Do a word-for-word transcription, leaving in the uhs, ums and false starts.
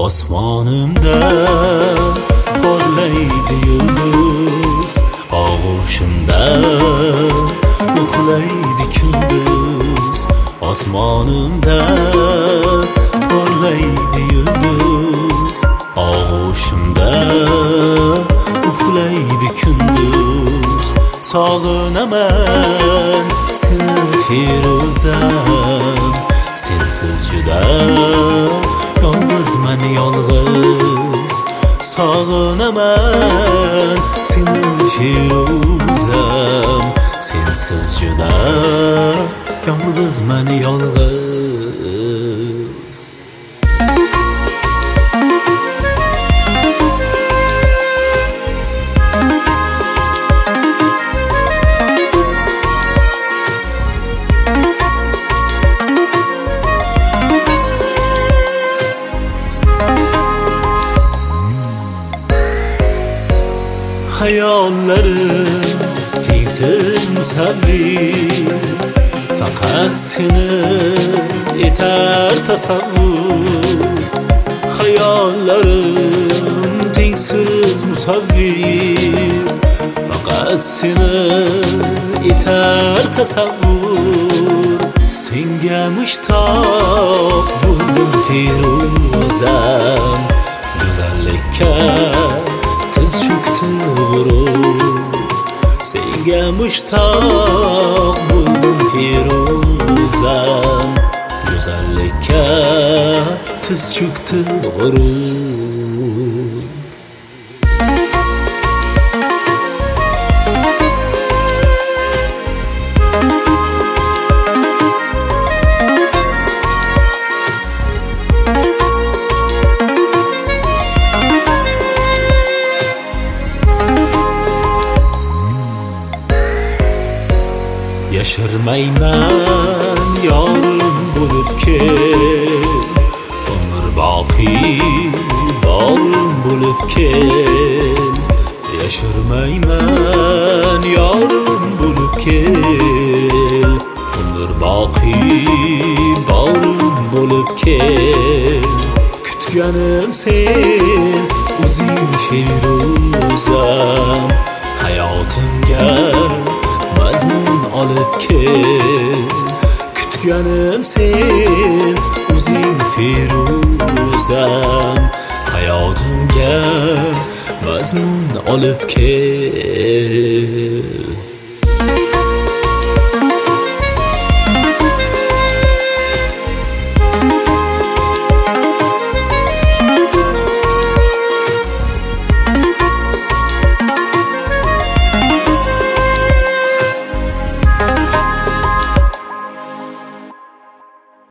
Osmonimda porlaydi yulduz, og'ushimda uxlaydi kunduz. Osmonimda porlaydi yulduz, og'ushimda uxlaydi kunduz. Sog'inaman seni Firuzam, sensiz juda yolg'izman yolg'iz. Sog'inaman seni Firuzam, sensiz juda yolg'izman yolg'iz. Hayollarim tengsiz musavvir, faqat seni etar tasavvur. Hayollarim tengsiz musavvir, faqat seni etar tasavvur. Senga mushtoq bo'ldim Firuzam, go'zallikka tiz cho'kti g'urur. Senga mushtoq bo'ldim Firuzam, go'zallikka tiz cho'kti g'urur. Yashirmayman yorim bo'lib kel, umr boqiy borim bo'lib kel. Yashirmayman yorim bo'lib kel, umr boqiy borim bo'lib kel. Kutganim sen o'zing Firuzam, hayotimga mazmun olib kel. Kutganim sen o'zing Firuzam, hayotimga mazmun olib kel.